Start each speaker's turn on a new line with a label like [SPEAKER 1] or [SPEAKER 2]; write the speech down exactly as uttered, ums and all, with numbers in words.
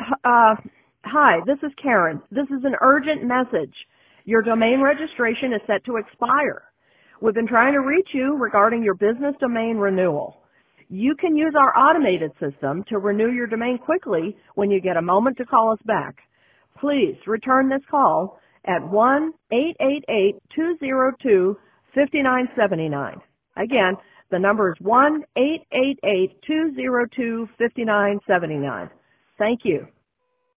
[SPEAKER 1] Uh, hi, this is Karen. This is an urgent message. Your domain registration is set to expire. We've been trying to reach you regarding your business domain renewal. You can use our automated system to renew your domain quickly when you get a moment to call us back. Please return this call at one eight eight eight, two zero two, five nine seven nine. Again, the number is one eight eight eight, two zero two, five nine seven nine. Thank you.